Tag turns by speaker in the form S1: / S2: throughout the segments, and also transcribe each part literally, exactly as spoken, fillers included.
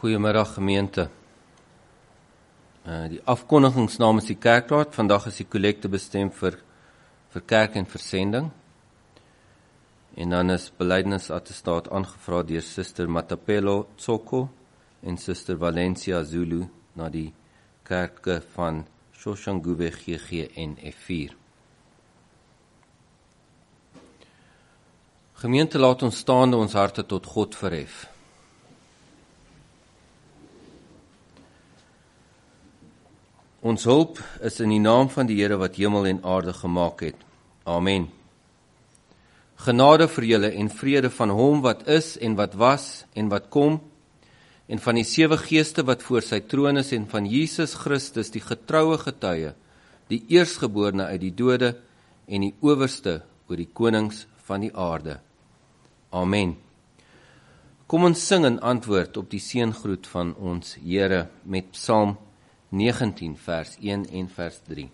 S1: Goeiemiddag gemeente. Uh, die afkondigings namens die kerkraad, vandag is die kollekte bestem vir, vir kerk en versending. En dan is belydenis-attestaat aangevra deur Suster Matapelo Tsoko en Suster Valencia Zulu na die kerke van Soshanguve G G en F vier. Gemeente, laat ons staande ons harte tot God verhef. Ons hulp is in die naam van die Here wat hemel en aarde gemaak het. Amen. Genade vir julle en vrede van hom wat is en wat was en wat kom, en van die sewe geeste wat voor sy troon is, en van Jesus Christus, die getroue getuie, die eerstgeborene uit die dode en die owerste oor die konings van die aarde. Amen. Kom ons sing in antwoord op die seëngroet van ons Here met Psalm negentien vers een en vers drie.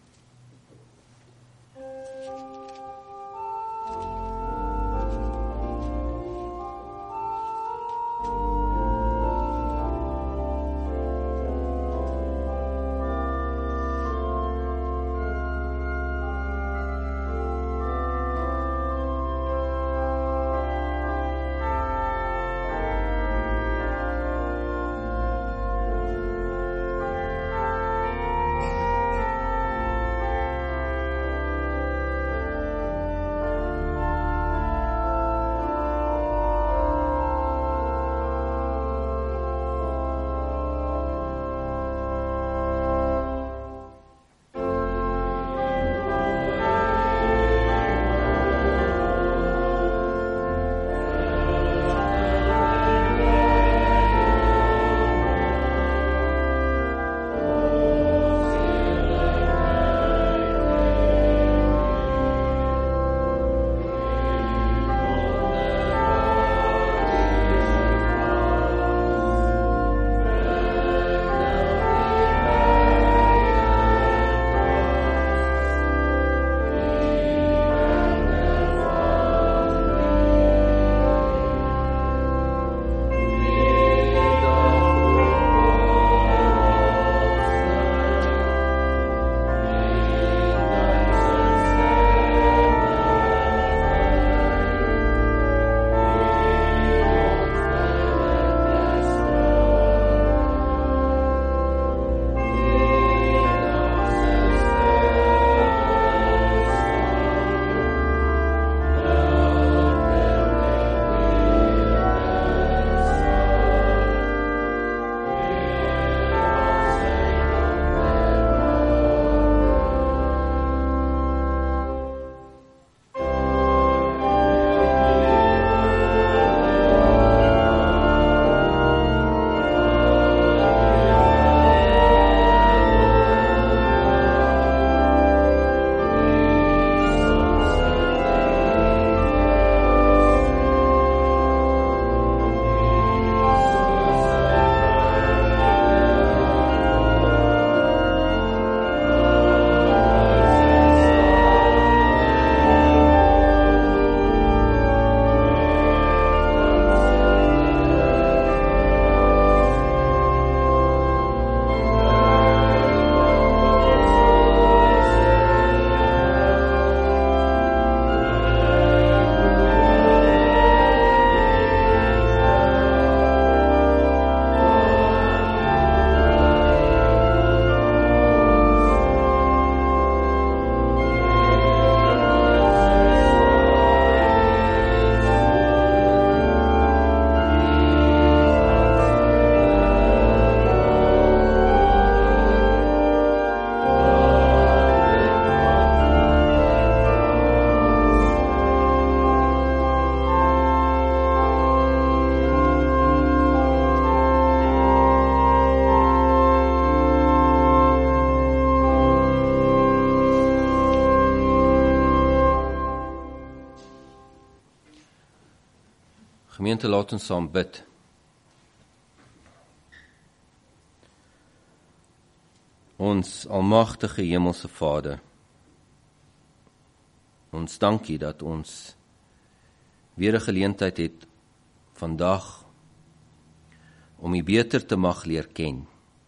S1: Gemeente, laat ons saam bid. Ons almagtige hemelse Vader, ons dankie dat ons weer 'n geleentheid het vandag om U beter te mag leer ken,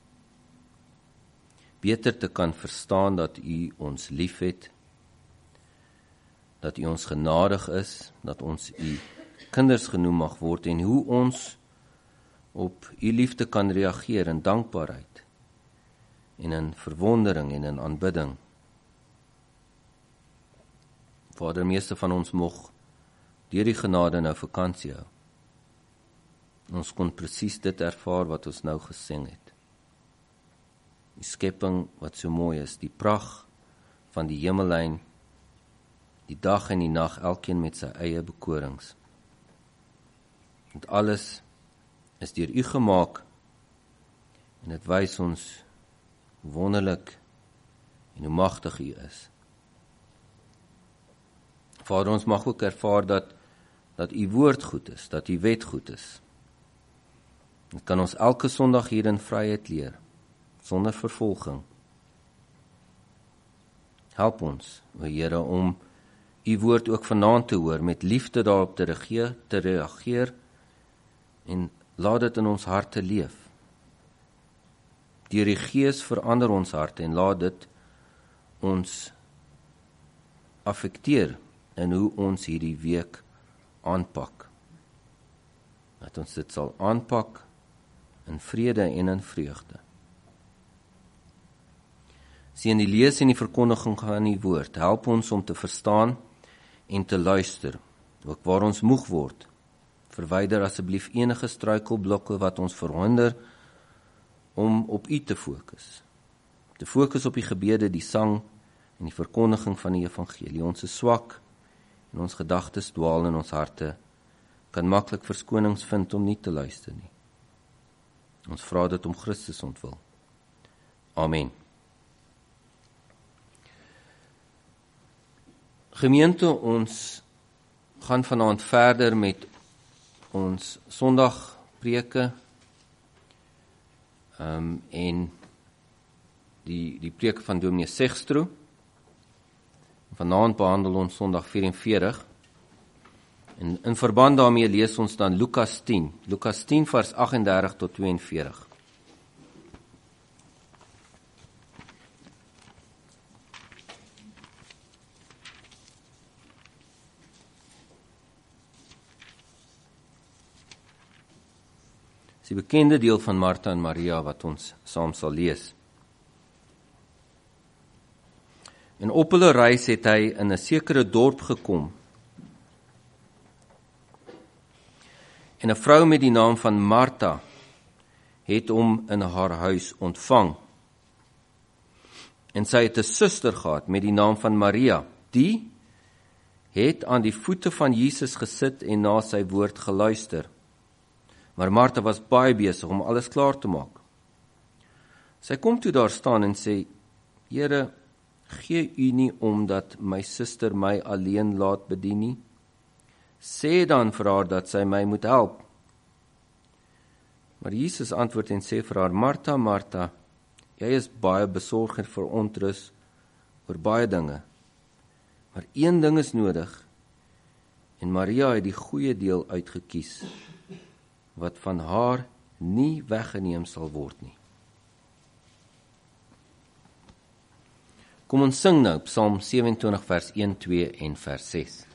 S1: beter te kan verstaan dat U ons liefhet, dat U ons genadig is, dat ons U kinders genoem mag word en hoe ons op U liefde kan reageer in dankbaarheid en in verwondering en in aanbidding. Vader, meeste van ons moeg deur die genade nou vakansie hou. Ons kon presies dit ervaar wat ons nou gesing het. Die skepping wat so mooi is, die pragt van die hemellyn, die dag en die nag, elkeen met sy eie bekorings. Want alles is deur U gemaak en dit wys ons hoe wonderlik en hoe magtig U is. Vader, ons mag ook ervaar dat, dat U woord goed is, dat U wet goed is. Dit kan ons elke Sondag hier in vryheid leer, sonder vervolging. Help ons, o Here, om U woord ook vanaand te hoor, met liefde daarop te reageer, te reageer en laat dit in ons harte leef. Deur die Gees verander ons harte en laat dit ons affekteer in hoe ons hierdie week aanpak. Dat ons dit sal aanpak in vrede en in vreugde. Sien die lees en die verkondiging van die woord, help ons om te verstaan en te luister, ook waar ons moeg word. Verwyder asseblief enige struikelblokke wat ons verhinder om op U te fokus. Te fokus op die gebede, die sang en die verkondiging van die evangelie. Ons is swak en ons gedagtes dwaal in ons harte, kan maklik verskonings vind om nie te luister nie. Ons vra dit om Christus ontwil. Amen. Gemeente, ons gaan vanaand verder met ons Sondagpreke um, en die, die preke van Dominee Sextro. Vanaand behandel ons Sondag vyf-en-veertig en in verband daarmee lees ons dan Lukas tien, Lukas tien vers agt-en-dertig tot twee-en-veertig. Dis die bekende deel van Martha en Maria wat ons saam sal lees. En op hulle reis het hy in 'n sekere dorp gekom. En 'n vrou met die naam van Martha het hom in haar huis ontvang. En sy het 'n suster gehad met die naam van Maria. Die het aan die voete van Jesus gesit en na sy woord geluister. Maar Martha was baie besig om alles klaar te maak. Sy kom toe daar staan en sê, Here, gee U nie om dat my suster my alleen laat bedien nie? Sê dan vir haar dat sy my moet help. Maar Jesus antwoord en sê vir haar, Martha, Martha, jy is baie besorg en verontrus oor baie dinge. Maar een ding is nodig, en Maria het die goeie deel uitgekies, wat van haar nie weggeneem sal word nie. Kom ons sing nou Psalm sewe-en-twintig vers een, twee en vers ses.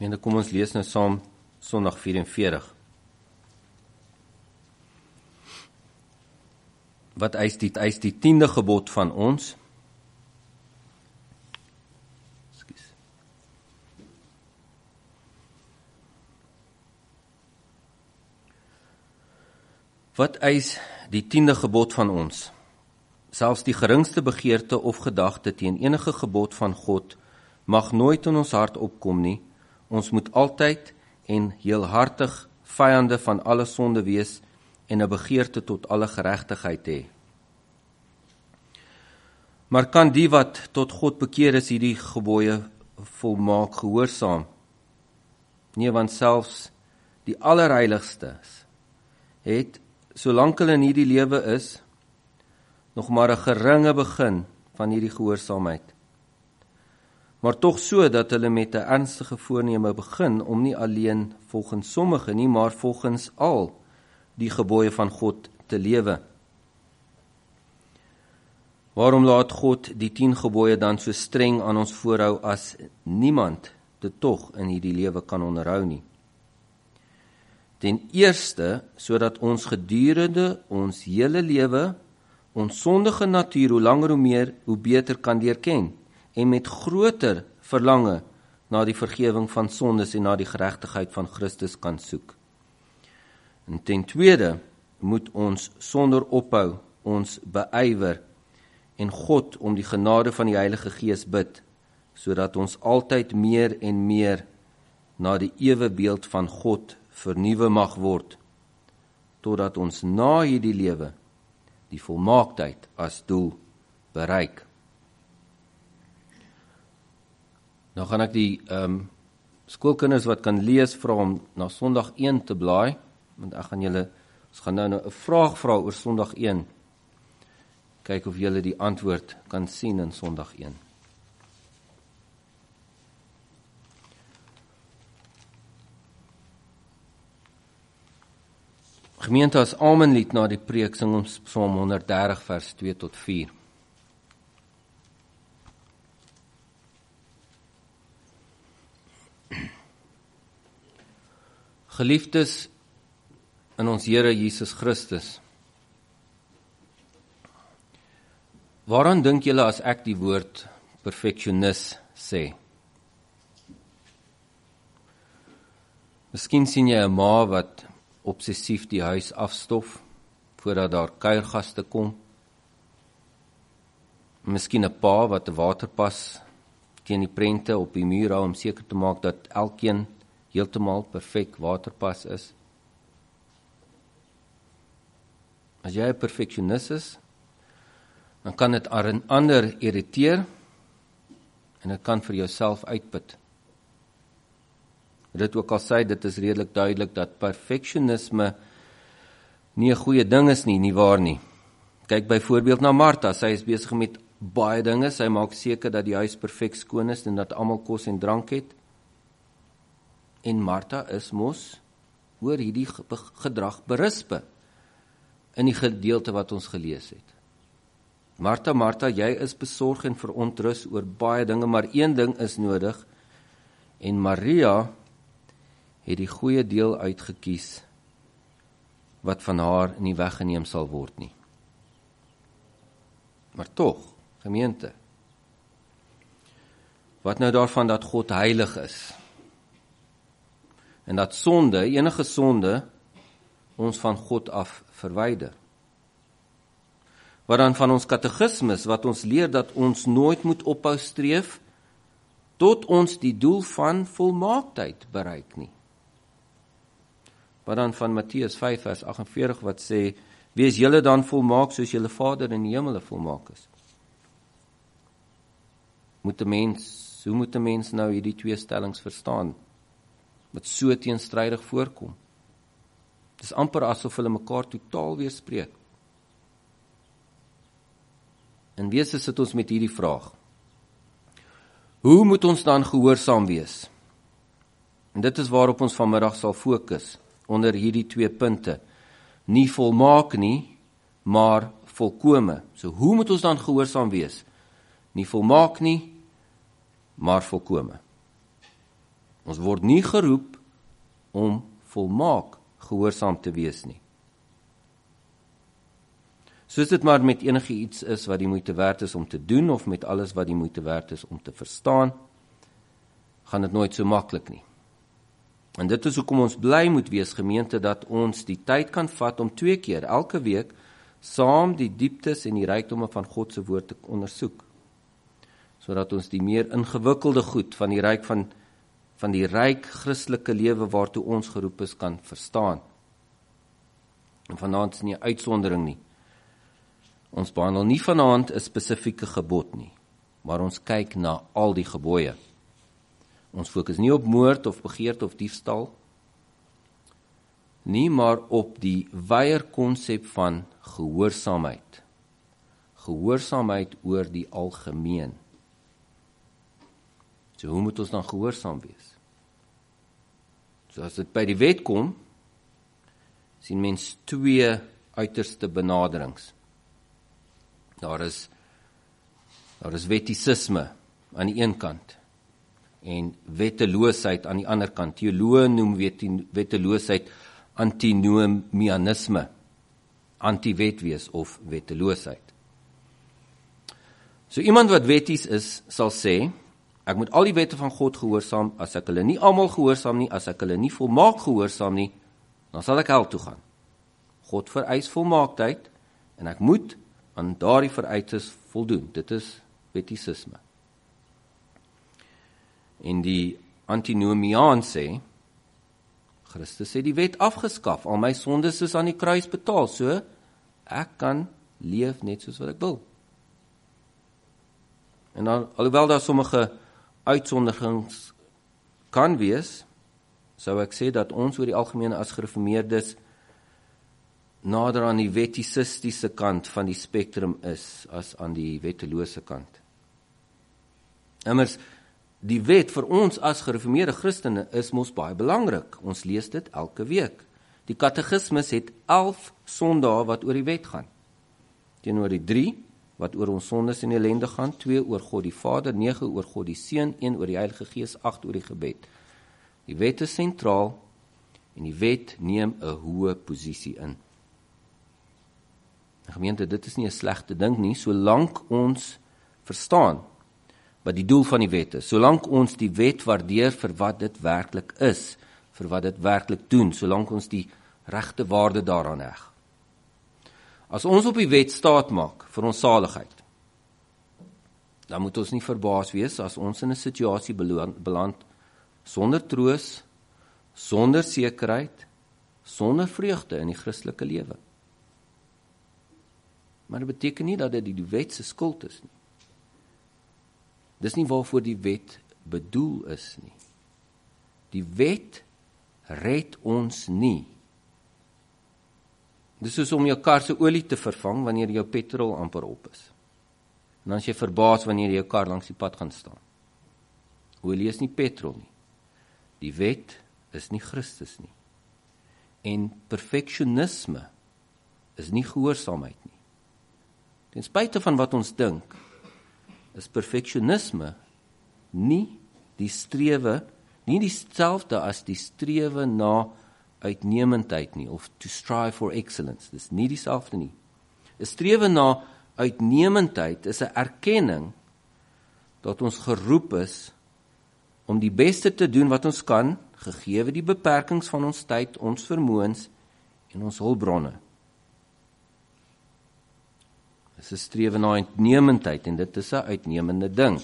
S1: En dan kom ons lees nou saam Sondag vyf-en-veertig. Wat eis die, eis die tiende gebod van ons? Ekskuus. Wat eis die tiende gebod van ons? Selfs die geringste begeerte of gedagte teen enige gebod van God mag nooit in ons hart opkom nie. Ons moet altyd en heelhartig vyande van alle sonde wees en 'n begeerte tot alle geregtigheid hê. Maar kan die wat tot God bekeer is hierdie gebooie volmaak gehoorsaam? Nee, want selfs die allerheiligstes het, solank hulle in hierdie lewe is, nog maar 'n geringe begin van hierdie gehoorsaamheid. Maar tog so dat hulle met 'n ernstige voorneme begin om nie alleen volgens sommige nie, maar volgens al die gebooie van God te lewe. Waarom laat God die tien gebooie dan so streng aan ons voorhou as niemand dit tog in hierdie lewe kan onderhou nie? Ten eerste, sodat ons gedurende ons hele lewe ons sondige natuur hoe langer hoe meer, hoe beter kan deurken en met groter verlange na die vergewing van sondes en na die geregtigheid van Christus kan soek. En ten tweede, moet ons sonder ophou ons beywer en God om die genade van die Heilige Gees bid, sodat ons altyd meer en meer na die ewebeeld van God vernuwe mag word, totdat ons na hierdie lewe die volmaaktheid as doel bereik. Nou gaan ek die um, skoolkinders wat kan lees vra om na Sondag een te blaai, want ek gaan julle, ons gaan nou 'n vraag vra oor Sondag een. Kyk of julle die antwoord kan sien in Sondag een. Gemeente, as amenlied na die preek sing ons Psalm honderddertig vers twee tot vier. Geliefdes in ons Here Jesus Christus, waaraan dink julle as ek die woord perfeksionis sê? Miskien sien jy 'n ma wat obsessief die huis afstof voordat daar kuiergaste kom. Miskien 'n pa wat 'n waterpas teen die prente op die muur hou om seker te maak dat elkeen heeltemal perfek waterpas is. As jy 'n perfeksionis is, dan kan dit ander irriteer en dit kan vir jouself uitput. Dit ook al sê, dit is redelik duidelik dat perfeksionisme nie 'n goeie ding is nie, nie waar nie. Kyk byvoorbeeld na Martha, sy is besig met baie dinge, sy maak seker dat die huis perfek skoon is en dat almal kos en drank het. En Martha is mos oor hierdie gedrag berispe in die gedeelte wat ons gelees het. Martha, Martha, jy is besorg en verontrus oor baie dinge, maar een ding is nodig, en Maria het die goeie deel uitgekies wat van haar nie weggeneem sal word nie. Maar tog, gemeente, wat nou daarvan dat God heilig is en dat sonde, enige sonde, ons van God af verwyder? Wat dan van ons katekismes, wat ons leer dat ons nooit moet ophou streef tot ons die doel van volmaaktheid bereik nie? Wat dan van Matteus vyf vers agt en veertig wat sê, wees julle dan volmaak soos julle Vader in die hemel volmaak is? Moet 'n mens, hoe moet 'n mens nou hierdie twee stellings verstaan, wat so teenstrydig voorkom? Dit is amper asof hulle mekaar totaal weerspreek. En wese sit ons met hierdie vraag. Hoe moet ons dan gehoorsaam wees? En dit is waarop ons vanmiddag sal fokus, onder hierdie twee punte. Nie volmaak nie, maar volkome. So hoe moet ons dan gehoorsaam wees? Nie volmaak nie, maar volkome. Ons word nie geroep om volmaak gehoorsaam te wees nie. Soos dit maar met enige iets is wat die moeite werd is om te doen, of met alles wat die moeite werd is om te verstaan, gaan dit nooit so maklik nie. En dit is hoekom ons bly moet wees, gemeente, dat ons die tyd kan vat om twee keer, elke week, saam die dieptes en die rykdomme van God se woord te ondersoek, sodat ons die meer ingewikkelde goed van die ryk van, van die ryk Christelike lewe waartoe ons geroep is, kan verstaan. En vanaand is nie 'n uitsondering nie. Ons behandel nie vanaand 'n spesifieke gebod nie, maar ons kyk na al die gebooie. Ons fokus nie op moord of begeerte of diefstal nie, maar op die wyeer konsep van gehoorsaamheid. Gehoorsaamheid oor die algemeen. So hoe moet ons dan gehoorsaam wees? So as dit by die wet kom, sien mens twee uiterste benaderings. Daar is, daar is wettisisme aan die een kant en wetteloosheid aan die ander kant. Teoloë noem wetteloosheid antinomianisme, anti-wetwees of wetteloosheid. So iemand wat wetties is, sal sê, ek moet al die wette van God gehoorsaam, as ek hulle nie almal gehoorsaam nie, as ek hulle nie volmaak gehoorsaam nie, dan sal ek hel toe gaan. God vereis volmaaktheid, en ek moet aan daardie vereistes voldoen. Dit is wettisisme. En die antinomiaan sê, Christus het die wet afgeskaf, al my sondes is aan die kruis betaal, so ek kan leef net soos wat ek wil. En dan, alhoewel daar sommige uitsonderings kan wees, sou ek sê dat ons oor die algemeen as gereformeerdes nader aan die wettisistiese kant van die spektrum is, as aan die wettelose kant. Immers, die wet vir ons as gereformeerde Christene is mos baie belangrik. Ons lees dit elke week. Die katekismus het elf sondae wat oor die wet gaan. Teenoor die drie, wat oor ons sondes en ellende gaan, twee oor God die Vader, nege oor God die Seun, een oor die Heilige Gees, agt oor die gebed. Die wet is sentraal, en die wet neem 'n hoë posisie in. Gemeente, dit is nie 'n slegte ding nie, solank ons verstaan wat die doel van die wet is, solank ons die wet waardeer vir wat dit werklik is, vir wat dit werklik doen, solank ons die regte waarde daaraan heg. As ons op die wet staat maak vir ons saligheid, dan moet ons nie verbaas wees as ons in 'n situasie beland sonder troos, sonder sekerheid, sonder vreugde in die Christelike lewe. Maar dit beteken nie dat dit die wet se skuld is nie. Dis nie waarvoor die wet bedoel is nie. Die wet red ons nie. Dis soos om jou kar se olie te vervang wanneer jou petrol amper op is. En dan is jy verbaas wanneer jy jou kar langs die pad gaan staan. Olie is nie petrol nie. Die wet is nie Christus nie. En perfeksionisme is nie gehoorsaamheid nie. Ten spyte van wat ons dink, is perfeksionisme nie die strewe, nie dieselfde as die strewe na uitnemendheid nie, of to strive for excellence. Dis nie dieselfde nie. 'n Strewe na uitnemendheid is 'n erkenning dat ons geroep is om die beste te doen wat ons kan, gegee die beperkings van ons tyd, ons vermoëns en ons hulpbronne. Dit is 'n strewe na uitnemendheid, en dit is 'n uitnemende ding.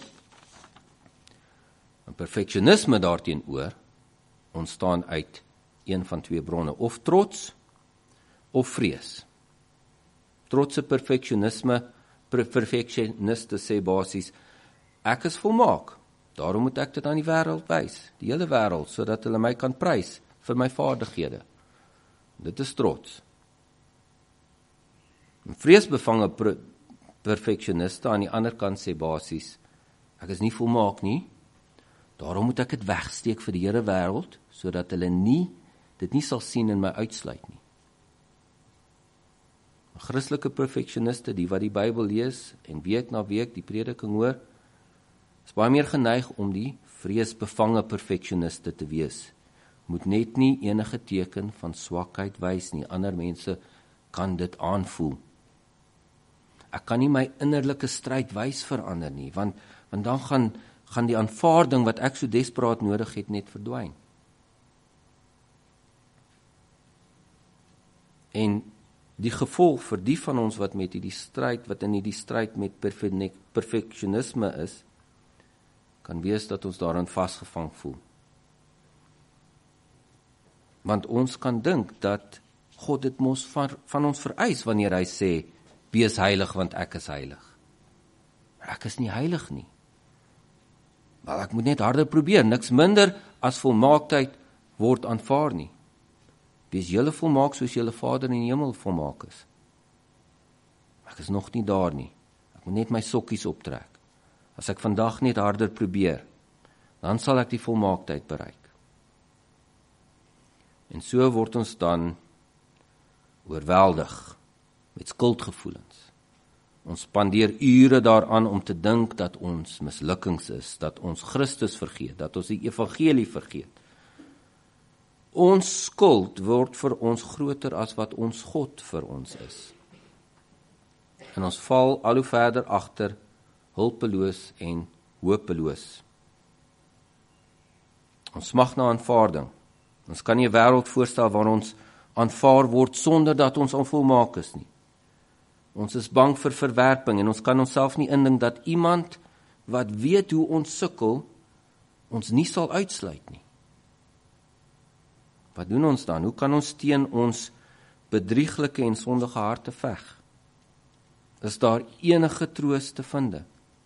S1: En perfeksionisme daarteenoor ontstaan uit een van twee bronne, of trots, of vrees. Trotse perfeksionisme, perfeksioniste sê basies, ek is volmaak, daarom moet ek dit aan die wêreld wys, die hele wêreld, sodat hulle my kan prys vir my vaardighede. Dit is trots. En vreesbevange per, perfeksioniste aan die ander kant sê basies, ek is nie volmaak nie, daarom moet ek dit wegsteek vir die hele wêreld, sodat hulle nie, dit nie sal sien en my uitsluit nie. Christelike perfeksioniste, die wat die Bybel lees, en week na week die prediking hoor, is baie meer geneig om die vreesbevange perfeksioniste te wees, moet net nie enige teken van swakheid wys nie. Ander mense kan dit aanvoel. Ek kan nie my innerlike stryd wys vir ander nie, want, want dan gaan, gaan die aanvaarding wat ek so desperaat nodig het net verdwyn. En die gevolg vir die van ons wat met die stryd, wat in die stryd met perfeksionisme is, kan wees dat ons daarin vasgevang voel. Want ons kan dink dat God dit mos van, van ons vereis wanneer hy sê, wees heilig want ek is heilig. Maar ek is nie heilig nie. Wel, ek moet net harder probeer, niks minder as volmaaktheid word aanvaar nie. Wees julle volmaak soos julle Vader in die hemel volmaak is. Ek is nog nie daar nie. Ek moet net my sokkies optrek. As ek vandag net harder probeer, dan sal ek die volmaaktheid bereik. En so word ons dan oorweldig met skuldgevoelens. Ons spandeer ure daaraan om te dink dat ons mislukkings is, dat ons Christus vergeet, dat ons die evangelie vergeet. Ons skuld word vir ons groter as wat ons God vir ons is. En ons val al hoe verder agter, hulpeloos en hopeloos. Ons smag na aanvaarding. Ons kan nie 'n wêreld voorstel waar ons aanvaar word sonder dat ons onvolmaak is nie. Ons is bang vir verwerping en ons kan onsself nie indink dat iemand wat weet hoe ons sukkel, ons nie sal uitsluit nie. Wat doen ons dan? Hoe kan ons teen ons bedrieglike en sondige harte veg? Is daar enige troos te vind?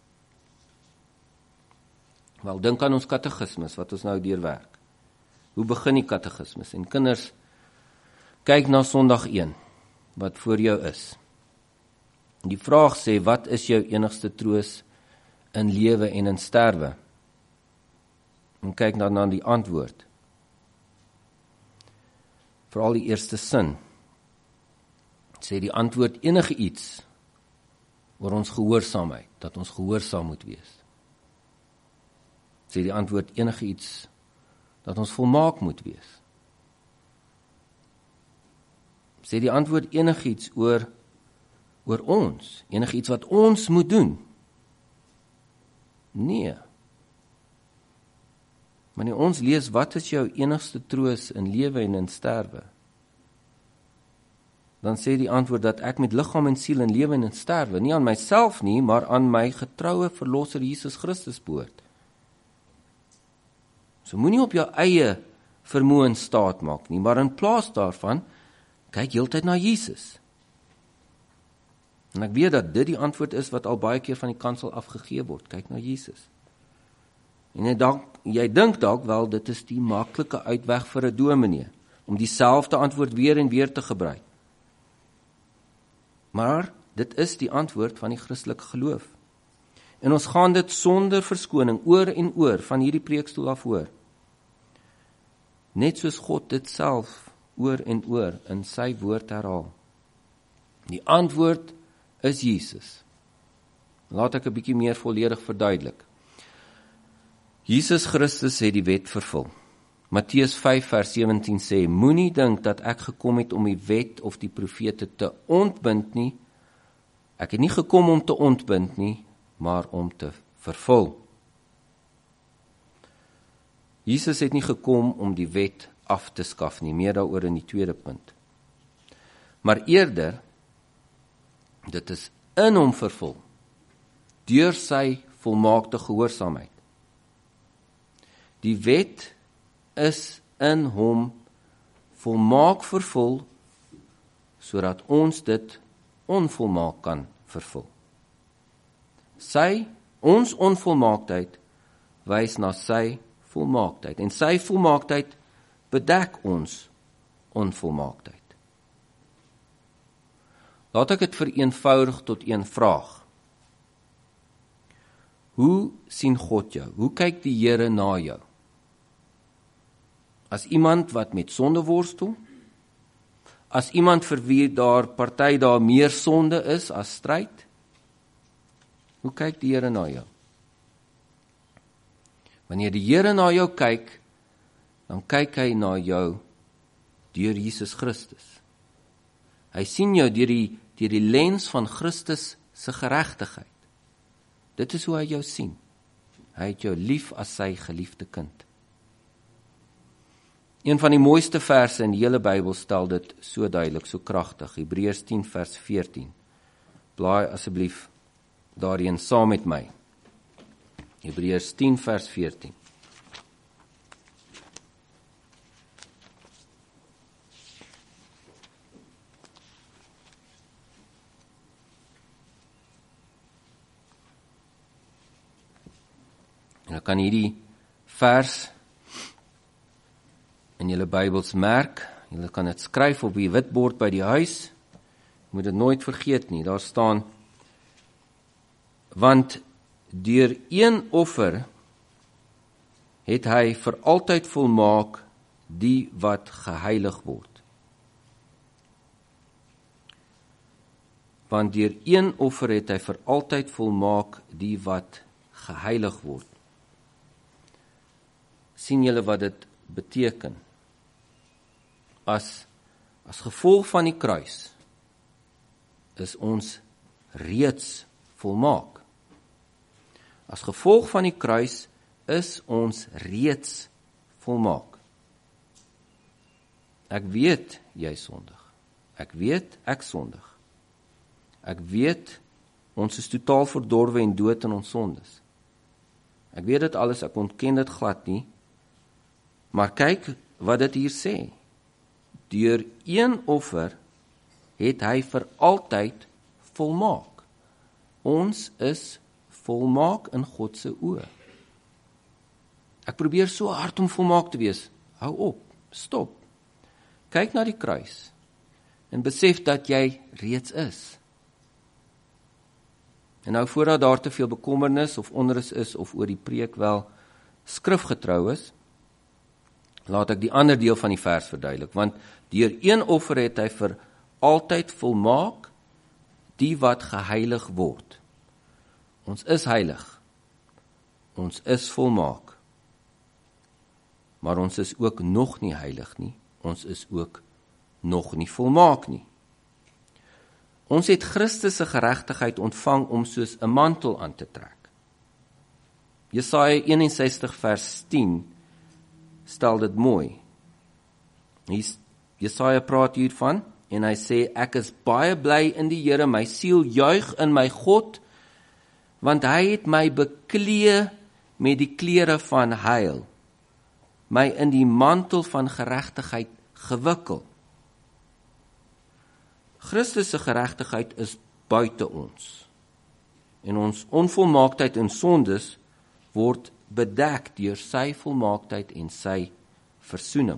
S1: Wel, dink aan ons katekismes wat ons nou deurwerk. Hoe begin die katekismes? En kinders, kyk na Sondag een, wat voor jou is. Die vraag sê, wat is jou enigste troos in lewe en in sterwe? En kyk dan na die antwoord. Veral die eerste sin, sê die antwoord enige iets oor ons gehoorsaamheid, dat ons gehoorsaam moet wees. Sê die antwoord enige iets dat ons volmaak moet wees. Sê die antwoord enige iets oor, oor ons, enige iets wat ons moet doen. Nee. Wanneer ons lees, wat is jou enigste troos in lewe en in sterwe? Dan sê die antwoord dat ek met liggaam en siel in lewe en in sterwe, nie aan myself nie, maar aan my getroue verlosser Jesus Christus behoort. So moenie op jou eie vermoë staat maak nie, maar in plaas daarvan, kyk heeltyd na Jesus. En ek weet dat dit die antwoord is wat al baie keer van die kansel afgegee word, kyk na Jesus. En jy, dank, jy dink dalk wel, dit is die maklike uitweg vir 'n dominee, om dieselfde antwoord weer en weer te gebruik. Maar dit is die antwoord van die Christelike geloof. En ons gaan dit sonder verskoning oor en oor van hierdie preekstoel af hoor. Net soos God dit self oor en oor in sy woord herhaal. Die antwoord is Jesus. Laat ek 'n bietjie meer volledig verduidelik. Jesus Christus het die wet vervul. Matteus vyf vers sewentien sê, moenie dink dat ek gekom het om die wet of die profete te ontbind nie. Ek het nie gekom om te ontbind nie, maar om te vervul. Jesus het nie gekom om die wet af te skaf nie, meer daaroor in die tweede punt. Maar eerder, dit is in hom vervul, deur sy volmaakte gehoorsaamheid. Die wet is in hom volmaak vervul, sodat ons dit onvolmaak kan vervul. Sy, ons onvolmaaktheid, wys na sy volmaaktheid, en sy volmaaktheid bedek ons onvolmaaktheid. Laat ek dit vereenvoudig tot een vraag. Hoe sien God jou? Hoe kyk die Here na jou? As iemand wat met sonde worstel? As iemand vir wie daar party daar meer sonde is as stryd? Hoe kyk die Here na jou? Wanneer die Here na jou kyk, dan kyk hy na jou deur Jesus Christus. Hy sien jou deur die, deur die lens van Christus se geregtigheid. Dit is hoe hy jou sien. Hy het jou lief as sy geliefde kind. Een van die mooiste verse in die hele Bybel stel dit so duidelik, so kragtig. Hebreërs tien vers veertien. Blaai asseblief daarin saam met my. Hebreërs tien vers veertien. En dan kan hierdie vers in julle Bybels merk, julle kan dit skryf op die witbord by die huis, moet dit nooit vergeet nie, daar staan, want deur een offer het hy vir altyd volmaak die wat geheilig word. Want deur een offer het hy vir altyd volmaak die wat geheilig word. Sien julle wat dit beteken? As, as gevolg van die kruis is ons reeds volmaak. As gevolg van die kruis is ons reeds volmaak. Ek weet jy sondig. Ek weet ek sondig. Ek weet ons is totaal verdorwe en dood in ons sondes. Ek weet dit alles, ek ontken dit glad nie. Maar kyk wat dit hier sê. Deur een offer het hy vir altyd volmaak. Ons is volmaak in God se oë. Ek probeer so hard om volmaak te wees. Hou op, stop. Kyk na die kruis en besef dat jy reeds is. En nou voordat daar te veel bekommernis of onrus is of oor die preek wel skrifgetrou is, laat ek die ander deel van die vers verduidelik, want deur een offer het hy vir altyd volmaak die wat geheilig word. Ons is heilig. Ons is volmaak. Maar ons is ook nog nie heilig nie. Ons is ook nog nie volmaak nie. Ons het Christus se geregtigheid ontvang om soos 'n mantel aan te trek. Jesaja eenensestig vers tien stel dit mooi. Jesaja praat hiervan en hy sê, ek is baie bly in die Here, my siel juig in my God, want hy het my beklee met die klere van heil, my in die mantel van geregtigheid gewikkel. Christus se geregtigheid is buite ons. En ons onvolmaaktheid en sondes word bedek deur sy volmaaktheid en sy versoening.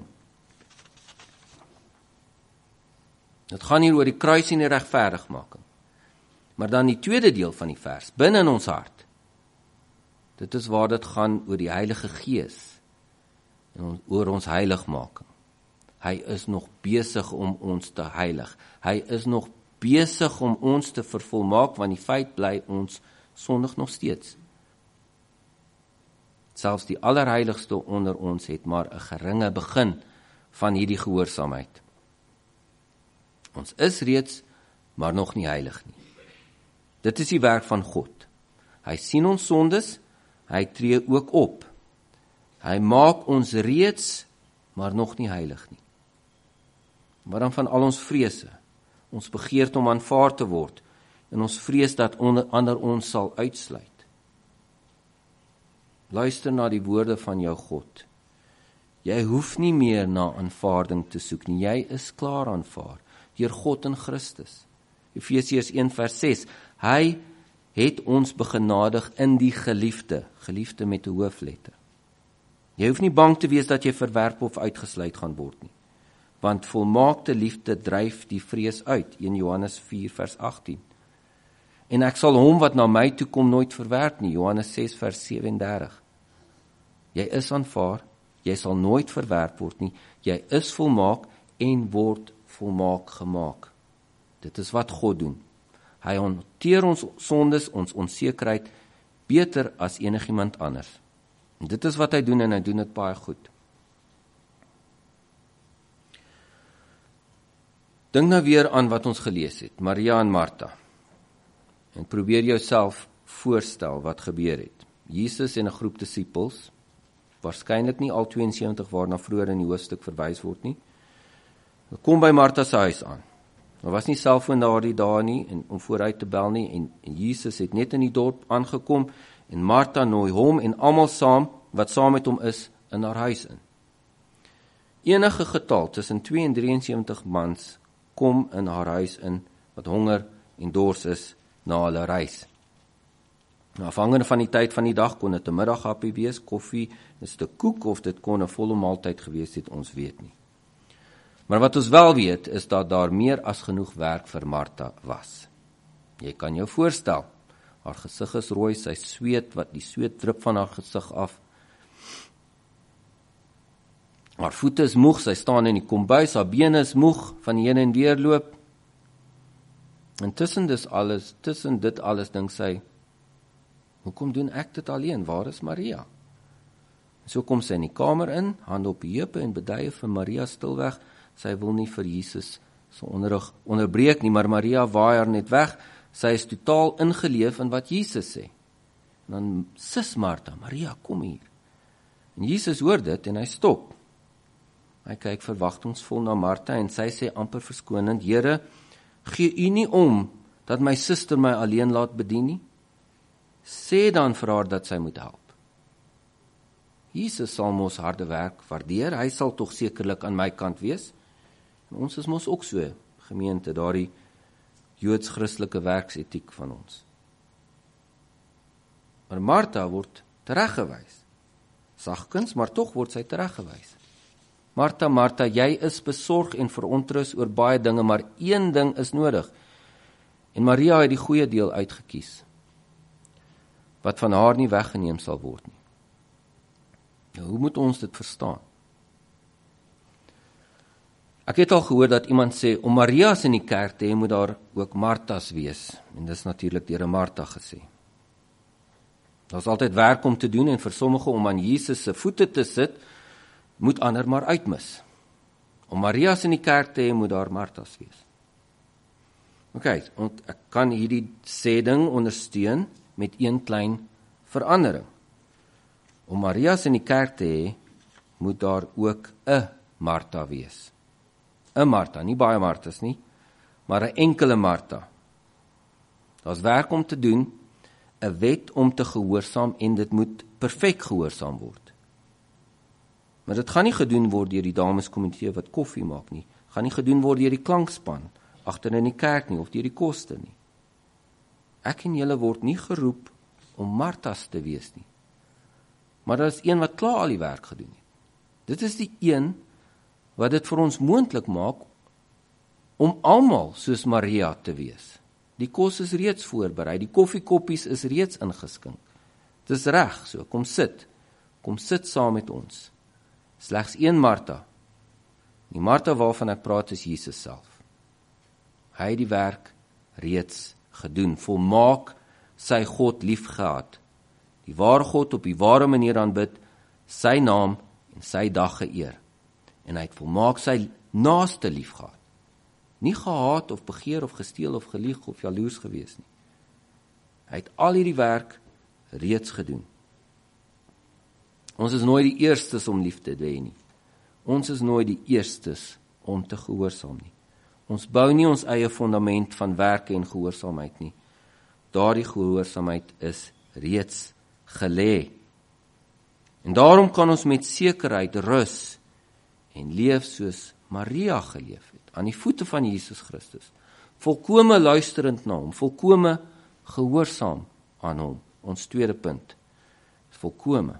S1: Dit gaan hier oor die kruis en die regverdigmaking. Maar dan die tweede deel van die vers, binne in ons hart. Dit is waar dit gaan oor die Heilige Gees en oor ons heiligmaking. Hy is nog besig om ons te heilig. Hy is nog besig om ons te vervolmaak, want die feit bly ons sondig nog steeds. Selfs die allerheiligste onder ons het maar 'n geringe begin van hierdie gehoorsaamheid. Ons is reeds, maar nog nie heilig nie. Dit is die werk van God. Hy sien ons sondes, hy tree ook op. Hy maak ons reeds, maar nog nie heilig nie. Maar dan van al ons vrese, ons begeerte om aanvaar te word, en ons vrees dat ander ons sal uitsluit. Luister na die woorde van jou God. Jy hoef nie meer na aanvaarding te soek nie, jy is klaar aanvaar, deur God in Christus. Efesiërs een vers ses, hy het ons begenadig in die geliefde, geliefde met 'n hoofletter. Jy hoef nie bang te wees dat jy verwerp of uitgesluit gaan word nie, want volmaakte liefde dryf die vrees uit, een Johannes vier vers agttien. En ek sal hom wat na my toe kom nooit verwerp nie, Johannes ses vers ses en dertig. Jy is aanvaar, jy sal nooit verwerp word nie, jy is volmaak en word volmaak gemaak. Dit is wat God doen. Hy hanteer ons sondes, ons onsekerheid, beter as enigiemand anders. En dit is wat hy doen en hy doen dit baie goed. Dink nou weer aan wat ons gelees het, Maria en Martha. En probeer jouself voorstel wat gebeur het. Jesus en 'n groep disippels, waarskynlik nie al tweeënsewentig waarna vroeër in die hoofstuk verwys word nie, kom by Martha se huis aan. Daar was nie selfoon daardie dae nie, en om vooruit te bel nie, en, en Jesus het net in die dorp aangekom, en Martha nooi hom en almal saam, wat saam met hom is, in haar huis in. Enige getal tussen twee en drieënsewentig mans kom in haar huis in, wat honger en dors is na hulle reis. Nou, afhangende van die tyd van die dag, kon dit 'n middaghappie wees, koffie, 'n stuk koek, of dit kon 'n volle maaltyd gewees het, ons weet nie. Maar wat ons wel weet, is dat daar meer as genoeg werk vir Martha was. Jy kan jou voorstel, haar gesig is rooi, sy sweet, wat die sweet drup van haar gesig af. Haar voete is moeg, sy staan in die kombuis, haar bene is moeg, van heen en weer loop. En tussen dis alles, tussen dit alles, dink sy, hoekom doen ek dit alleen, waar is Maria? En so kom sy in die kamer in, hande op die heupe en beduie vir Maria stilweg. Sy wil nie vir Jesus so onderrig onderbreek nie, maar Maria waai haar net weg. Sy is totaal ingeleef in wat Jesus sê. En dan sis Martha, Maria, kom hier. En Jesus hoor dit en hy stop. Hy kyk verwagtingsvol na Martha en sy sê amper verskonend, Here, gee u nie om dat my suster my alleen laat bedien nie? Sê dan vir haar dat sy moet help. Jesus sal mos harde werk waardeer, hy sal tog sekerlik aan my kant wees. En ons is mos ook so, gemeente, daardie joods-christelike werksetiek van ons. Maar Martha word tereggewys. Sagkens, maar tog word sy tereggewys. Martha, Martha, jy is besorg en verontrus oor baie dinge, maar een ding is nodig. En Maria het die goeie deel uitgekies, wat van haar nie weggeneem sal word nie. Nou, hoe moet ons dit verstaan? Ek het al gehoor dat iemand sê, om Maria's in die kerk te hê, moet daar ook Martha's wees. En dis natuurlik deur 'n Martha gesê. Daar's altyd werk om te doen, en vir sommige om aan Jesus se voete te sit, moet ander maar uitmis. Om Maria's in die kerk te hê, moet daar Martha's wees. Ok, ek kan hierdie sê ding ondersteun met een klein verandering. Om Maria's in die kerk te hê, moet daar ook 'n Martha wees. 'n Martha, nie baie Marthas nie, maar 'n enkele Martha. Daar's werk om te doen, 'n wet om te gehoorsaam, en dit moet perfek gehoorsaam word. Maar dit gaan nie gedoen word deur die dameskomitee wat koffie maak nie, gaan nie gedoen word deur die klankspan agter in die kerk nie, of deur die koste nie. Ek en julle word nie geroep om Marthas te wees nie, maar daar is een wat klaar al die werk gedoen het. Dit is die een wat dit vir ons moontlik maak om almal soos Maria te wees. Die kos is reeds voorberei, die koffiekoppies is reeds ingeskink. Dit is reg, so kom sit, kom sit saam met ons. Slegs een Martha. Die Martha waarvan ek praat is Jesus self. Hy het die werk reeds gedoen, volmaak sy God liefgehad. Die ware God op die ware manier aanbid, sy naam en sy dag geëer. En hy het volmaak sy naaste liefgehad. Nie gehaat of begeer of gesteel of gelieg of jaloers gewees nie. Hy het al hierdie werk reeds gedoen. Ons is nooit die eerstes om lief te hê nie. Ons is nooit die eerstes om te gehoorsaam nie. Ons bou nie ons eie fundament van werke en gehoorsaamheid nie. Daardie gehoorsaamheid is reeds gelê. En daarom kan ons met sekerheid rus en leef soos Maria geleef het, aan die voete van Jesus Christus, volkome luisterend na hom, volkome gehoorsaam aan hom. Ons tweede punt, volkome.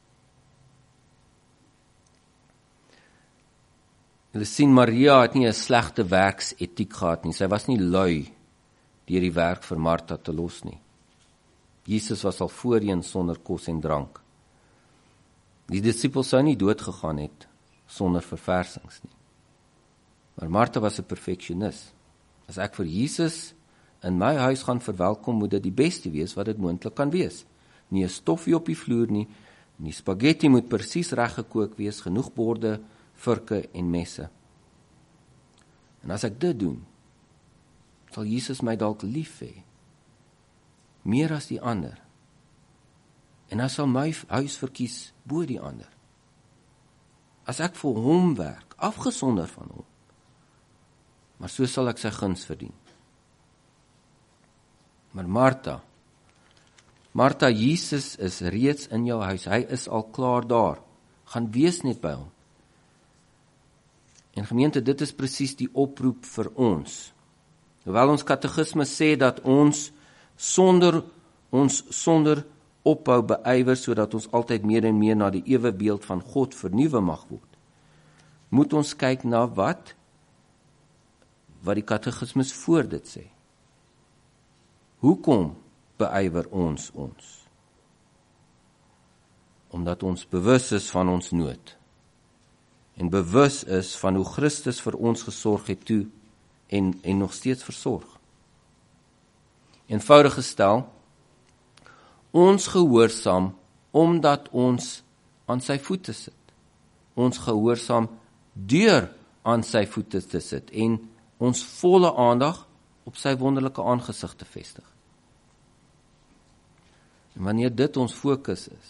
S1: Julle sien, Maria het nie 'n slegte werksetiek gehad nie, sy was nie lui deur die werk vir Martha te los nie. Jesus was al voorheen sonder kos en drank. Die disippels sou nie dood gegaan het sonder verversings nie. Maar Martha was 'n perfeksionis. As ek vir Jesus in my huis gaan verwelkom, moet dit die beste wees wat dit moontlik kan wees. Nie 'n stoffie op die vloer nie, Die spaghetti moet presies reg gekook wees, genoeg borde, vurke en messe. En as ek dit doen, sal Jesus my dalk lief hê, meer as die ander. En hy sal my huis verkies bo die ander. As ek vir hom werk, afgesonder van hom, maar so sal ek sy guns verdien. Maar Martha, Martha, Jesus is reeds in jou huis, hy is al klaar daar, gaan wees net by hom. En gemeente, dit is presies die oproep vir ons. Hoewel ons katekisme sê dat ons sonder, ons sonder ophou beywer, sodat ons altyd meer en meer na die ewe beeld van God vernuwe mag word, moet ons kyk na wat, wat die katekismus voor dit sê. Hoekom beywer ons ons? Omdat ons bewus is van ons nood, en bewus is van hoe Christus vir ons gesorg het toe, en, en nog steeds versorg. Eenvoudig gestel, ons gehoorsaam, omdat ons aan sy voete sit. Ons gehoorsaam deur aan sy voete te sit, en ons volle aandag op sy wonderlike aangesig te vestig. En wanneer dit ons fokus is,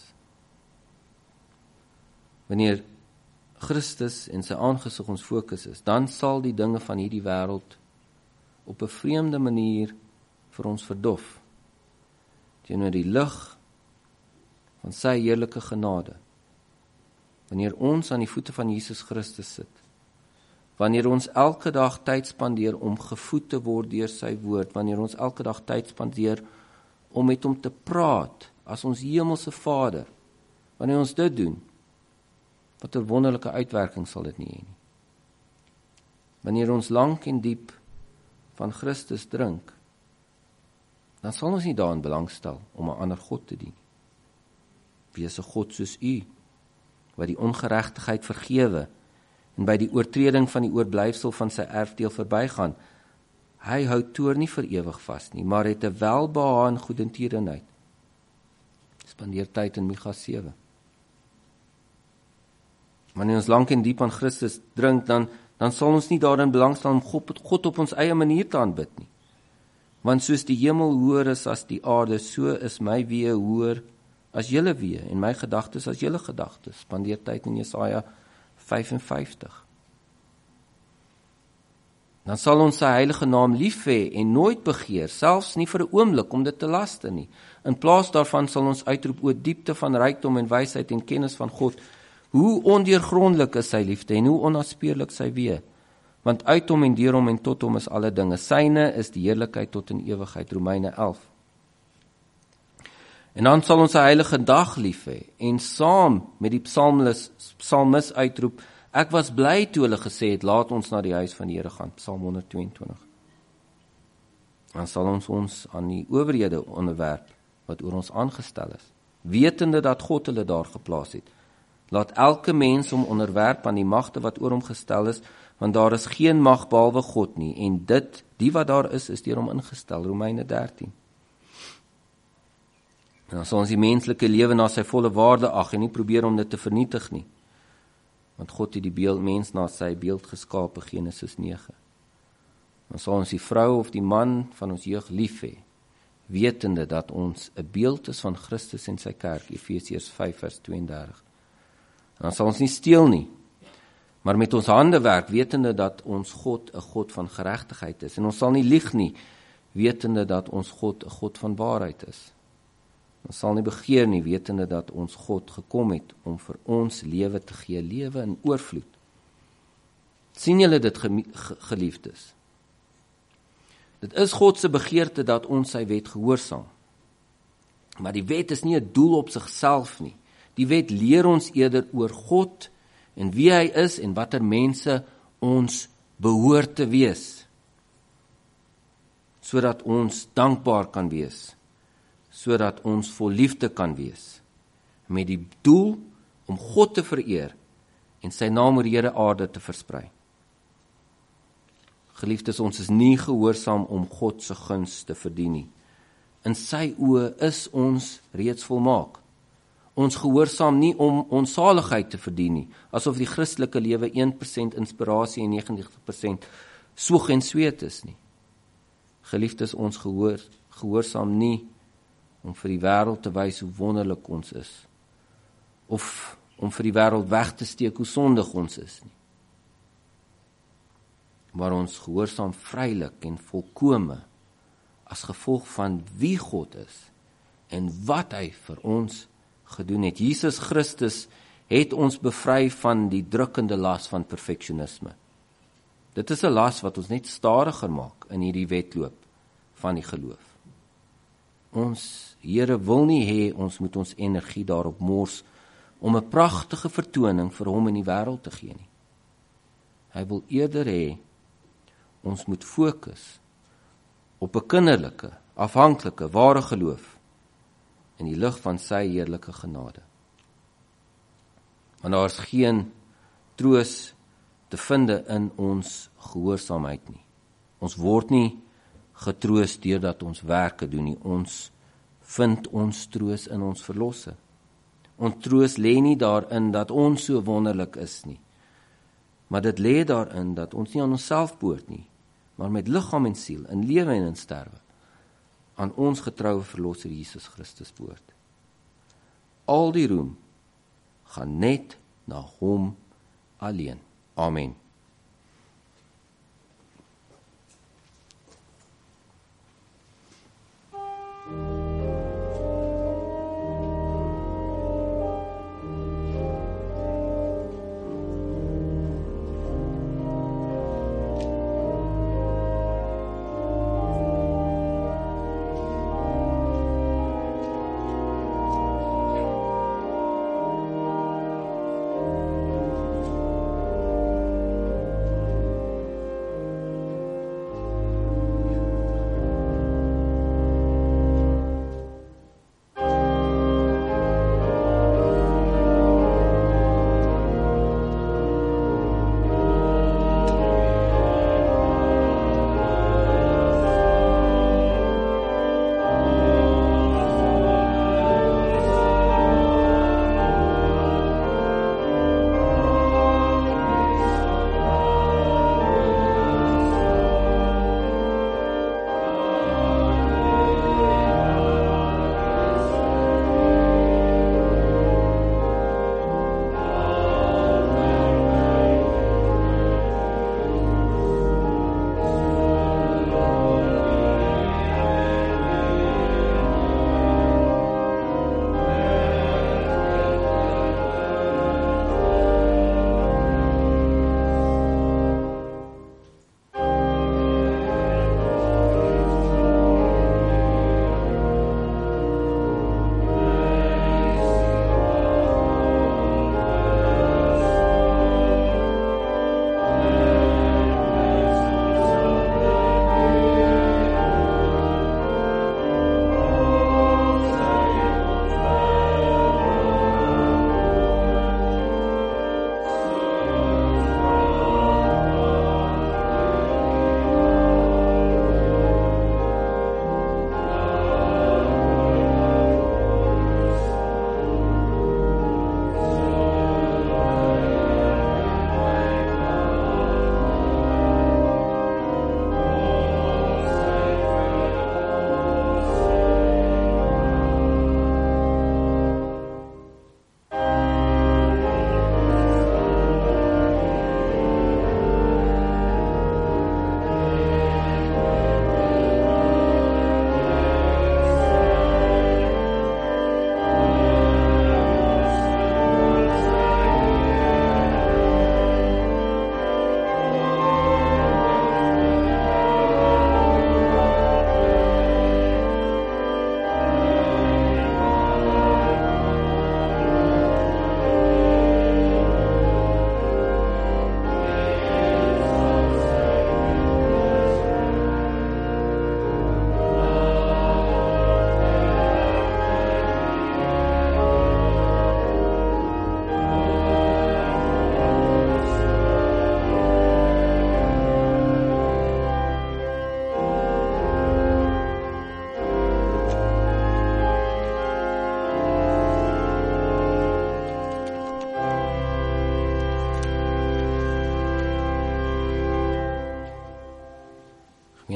S1: wanneer Christus en sy aangesig ons fokus is, dan sal die dinge van hierdie wêreld op 'n vreemde manier vir ons verdof, teenoor die lig van sy heerlike genade. Wanneer ons aan die voete van Jesus Christus sit, wanneer ons elke dag tyd spandeer om gevoed te word deur sy woord, wanneer ons elke dag tyd spandeer om met hom te praat, as ons hemelse Vader, wanneer ons dit doen, wat 'n wonderlike uitwerking sal dit nie hê nie. Wanneer ons lank en diep van Christus drink, dan sal ons nie daarin belangstel om 'n ander God te dien. Wees 'n God soos u, wat die ongeregtigheid vergewe, en by die oortreding van die oorblyfsel van sy erfdeel verbygaan. Hy hou toorn nie vir ewig vas nie, maar het 'n welbehae en goedertierenheid. Spandeer tyd in Micha sewe. Wanneer ons lank en diep aan Christus drink, dan, dan sal ons nie daarin belangstel om God, God op ons eie manier te aanbid nie. Want soos die hemel hoër is as die aarde, so is my weë hoër as julle weë, en my gedagtes as julle gedagtes. Spandeer tyd in Jesaja vyf en vyftig. Dan sal ons sy heilige naam lief hê en nooit begeer, selfs nie vir 'n oomblik om dit te laste nie. In plaas daarvan sal ons uitroep oor diepte van rykdom en wysheid en kennis van God. Hoe ondeurgrondelik is sy liefde en hoe onnaspeurlik sy weë. Want uit hom en deur hom en tot hom is alle dinge. Syne is die heerlikheid tot in ewigheid. Romeine elf. En dan sal ons sy heilige dag lief hê en saam met die psalmis, psalmis uitroep, ek was bly toe hulle gesê het, laat ons na die huis van die Here gaan, Psalm honderd tweeëntwintig. Dan sal ons ons aan die owerhede onderwerp, wat oor ons aangestel is, wetende dat God hulle daar geplaas het. Laat elke mens hom onderwerp aan die magte wat oor hom gestel is, want daar is geen mag behalwe God nie, en dit, die wat daar is, is deur hom ingestel, Romeine dertien. En dan sal ons die menslike lewe na sy volle waarde ag, en nie probeer om dit te vernietig nie. Want God het die beeld, mens na sy beeld geskape, Genesis nege. Dan sal ons die vrou of die man van ons jeug lief hê, wetende dat ons 'n beeld is van Christus en sy kerk, Efesiërs vyf vers twee en dertig. En dan sal ons nie steel nie, maar met ons hande werk, wetende dat ons God 'n God van geregtigheid is. En ons sal nie lieg nie, wetende dat ons God 'n God van waarheid is. Ons sal nie begeer nie, wetende dat ons God gekom het om vir ons lewe te gee, lewe in oorvloed. Sien julle dit, geliefdes? Dit is God se begeerte dat ons sy wet gehoorsaam. Maar die wet is nie 'n doel op sigself nie. Die wet leer ons eerder oor God en wie hy is en watter mense ons behoort te wees, sodat ons dankbaar kan wees, sodat ons vol liefde kan wees, met die doel om God te vereer en sy naam oor die hele aarde te versprei. Geliefdes, ons is nie gehoorsaam om God se guns te verdien nie. In sy oë is ons reeds volmaak. ons gehoorsaam nie om ons saligheid te verdien nie, asof die Christelike lewe een persent inspirasie en negentig persent soeg en sweet is nie. Geliefdes, ons gehoor, gehoorsaam nie om vir die wêreld te wys hoe wonderlik ons is, of om vir die wêreld weg te steek hoe sondig ons is nie. Maar ons gehoorsaam vrylik en volkome as gevolg van wie God is en wat hy vir ons gedoen het. Jesus Christus het ons bevry van die drukkende las van perfeksionisme. Dit is 'n las wat ons net stadiger maak in hierdie wedloop van die geloof. Ons Here wil nie hê ons moet ons energie daarop mors om 'n pragtige vertoning vir hom in die wêreld te gee nie. Hy wil eerder hê ons moet fokus op 'n kinderlike, afhanklike, ware geloof in die lig van sy heerlike genade. Want daar is geen troos te vind in ons gehoorsaamheid nie. Ons word nie getroos deurdat ons werke doen nie. Ons vind ons troos in ons verlosse. Ons troos lê nie daarin dat ons so wonderlik is nie, maar dit lê daarin dat ons nie aan onsself behoort nie, maar met liggaam en siel, in lewe en in sterwe, aan ons getroue verlosser Jesus Christus behoort. Al die roem gaan net na hom alleen. Amen.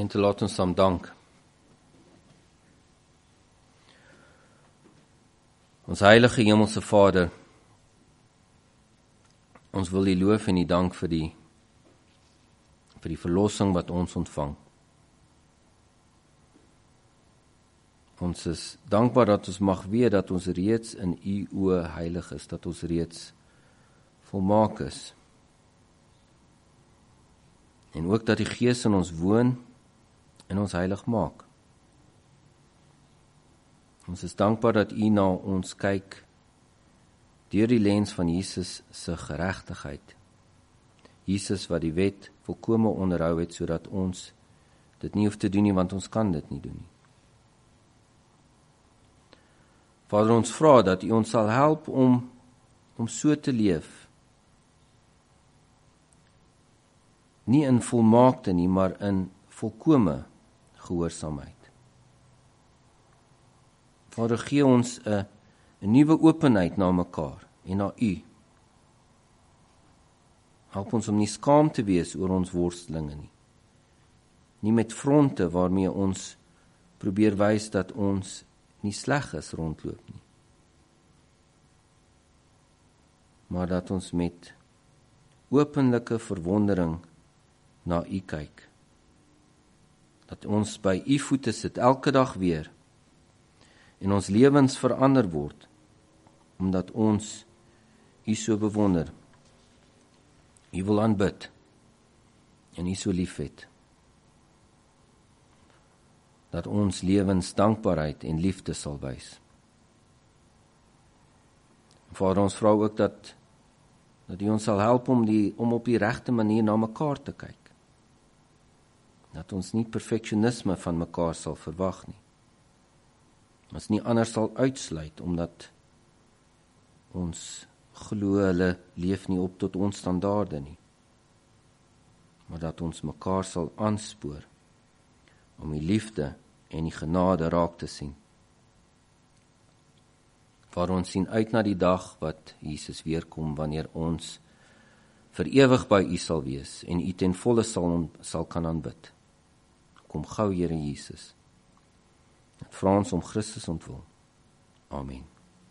S1: En te laat ons saam dank. Ons heilige hemelse Vader, ons wil U loof en U dank vir die vir die verlossing wat ons ontvang. Ons is dankbaar dat ons mag weet dat ons reeds in U oë heilig is, dat ons reeds volmaak is. En ook dat die Gees in ons woon en ons heilig maak. Ons is dankbaar dat U na ons kyk deur die lens van Jesus se geregtigheid. Jesus wat die wet volkome onderhou het, sodat ons dit nie hoef te doen nie, want ons kan dit nie doen nie. Vader, ons vra dat U ons sal help om, om so te leef. Nie in volmaakte nie, maar in volkome gehoorsaamheid. Vader, gee ons 'n 'n nuwe openheid na mekaar en na U. Help ons om nie skaam te wees oor ons worstelinge nie. Nie met fronte waarmee ons probeer wys dat ons nie sleg is rondloop nie. Maar dat ons met openlike verwondering na U kyk. Dat ons by U voete sit elke dag weer en ons lewens verander word, omdat ons U so bewonder, U wil aanbid en U so lief het. Dat ons lewens dankbaarheid en liefde sal wys. Vader, ons vra ook dat, dat U ons sal help om, die, om op die regte manier na mekaar te kyk. Dat ons nie perfeksionisme van mekaar sal verwag nie. Ons nie anders sal uitsluit, omdat ons glo hulle leef nie op tot ons standaarde nie. Maar dat ons mekaar sal aanspoor om die liefde en die genade raak te sien. Waar ons sien uit na die dag wat Jesus weerkom, wanneer ons vir ewig by U sal wees en U ten volle sal, sal kan aanbid. Kom gou, Here Jesus. Dit vra ons om Christus ontwil. Amen.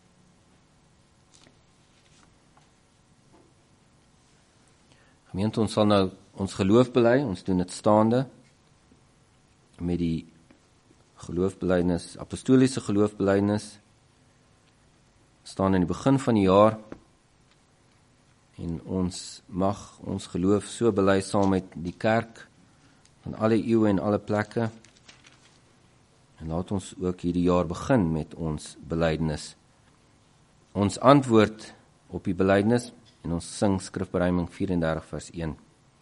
S1: Gemeente, ons sal nou ons geloof bely, ons doen dit staande met die geloofbelydenis, apostoliese geloofbelydenis, staan in die begin van die jaar, en ons mag ons geloof so bely saam met die kerk van alle eeue en alle plekke, en laat ons ook hierdie jaar begin met ons belydenis. Ons antwoord op die belydenis, en ons sing skrifberuiming vyf en dertig vers een.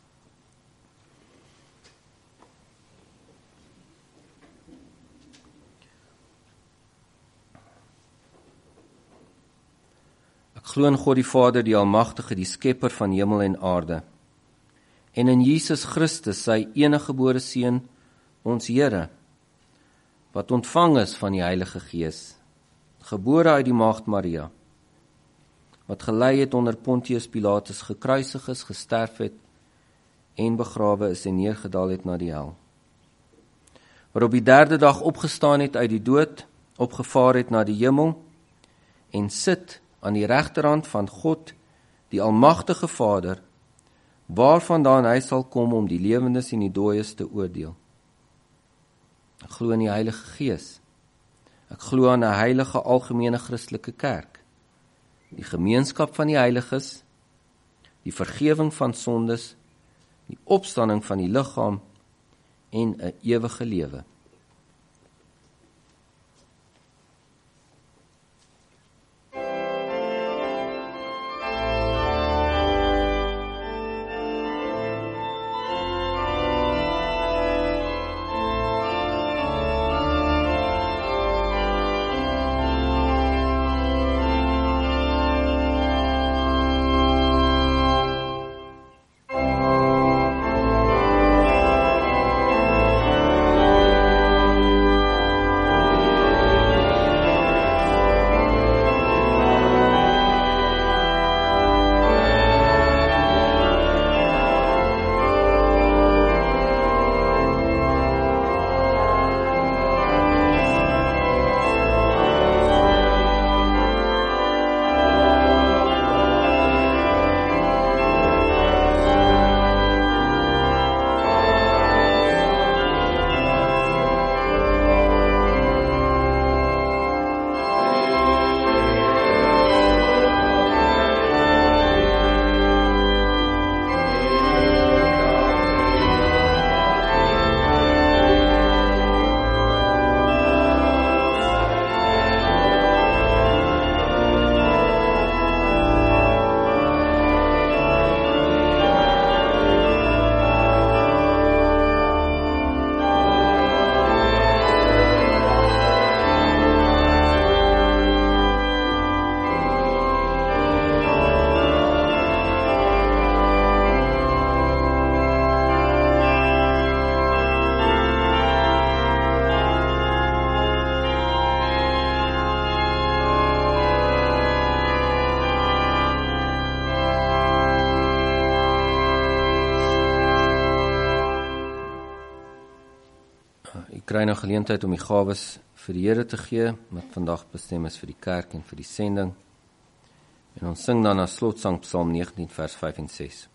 S1: Ek glo in God die Vader, die Almagtige, die Skepper van hemel en aarde, en in Jesus Christus, sy eniggebore Seun, ons Here, wat ontvang is van die Heilige Gees, gebore uit die Maagd Maria, wat gelei het onder Pontius Pilatus, gekruisig is, gesterf het, en begrawe is en neergedaal het na die hel, wat op die derde dag opgestaan het uit die dood, opgevaar het na die hemel, en sit aan die regterhand van God, die Almagtige Vader, waarvandaan hy sal kom om die lewendes en die dooies te oordeel. Ek glo in die Heilige Gees. Ek glo aan 'n heilige algemene Christelike kerk, die gemeenskap van die heiliges, die vergewing van sondes, die opstanding van die liggaam en 'n ewige lewe. kry nou geleentheid om die gawes vir die Here te gee, wat vandag bestem is vir die kerk en vir die sending. En ons sing dan as slotsang Psalm negentien vers vyf en ses.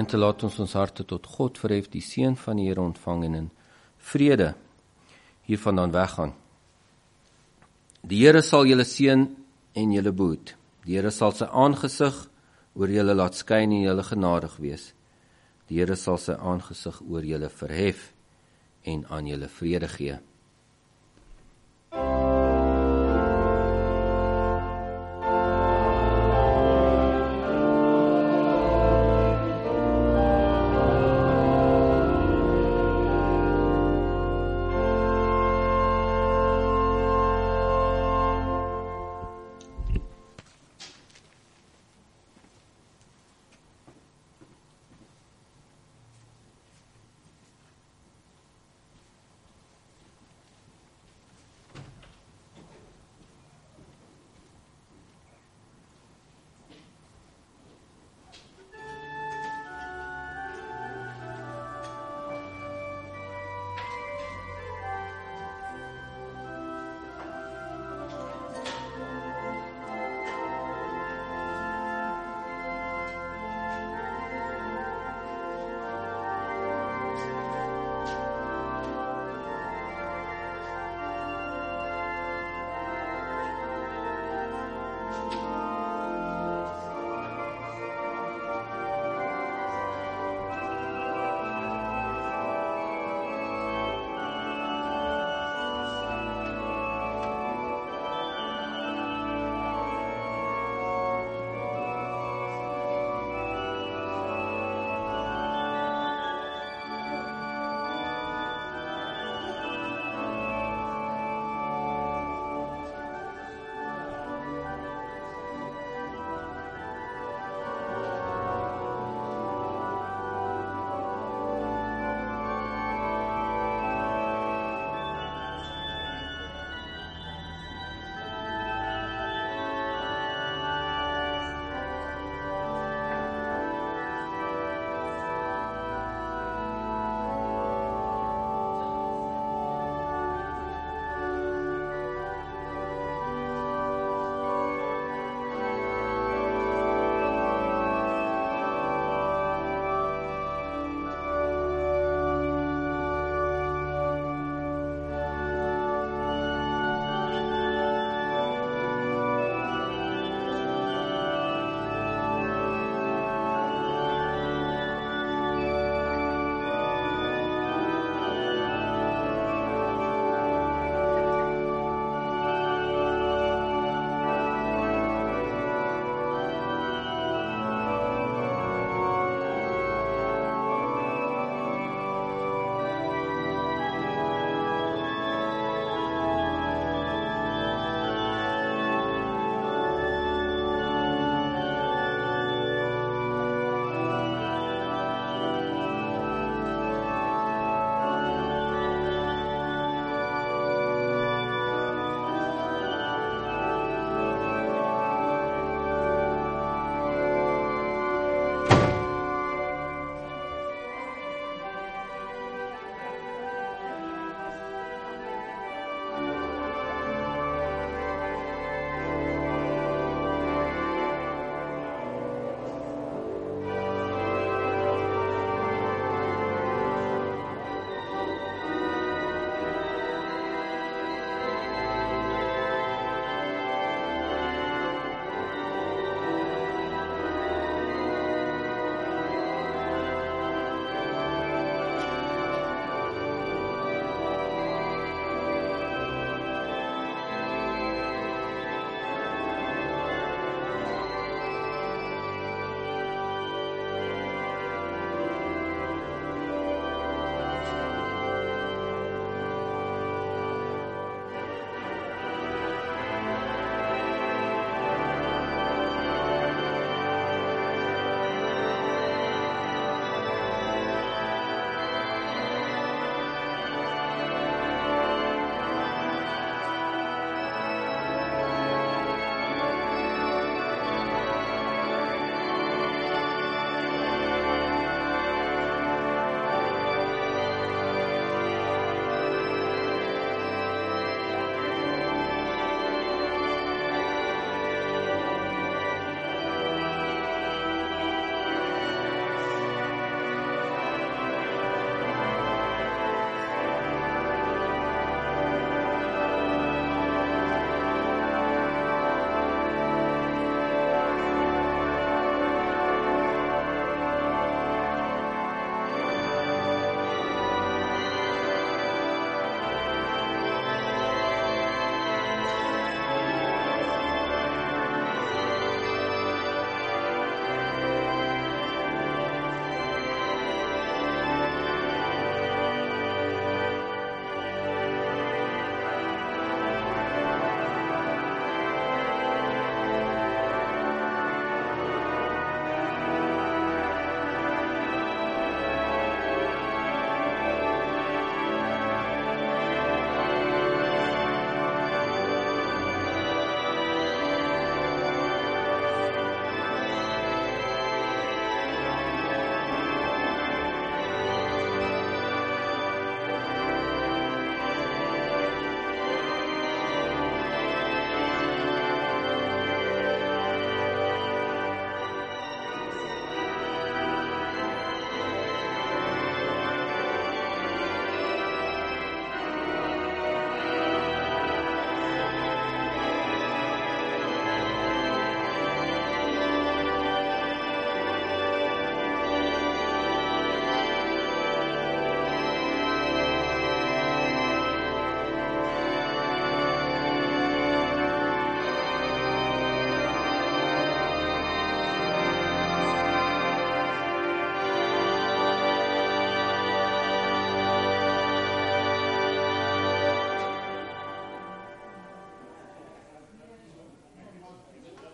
S1: gemeente, laat ons ons harte tot God verhef, die seën van die Here ontvang en in vrede hiervandaan weggaan. Die Here sal julle seën en julle behoed. Die Here sal sy aangesig oor julle laat skyn en julle genadig wees. Die Here sal sy aangesig oor julle verhef en aan julle vrede gee.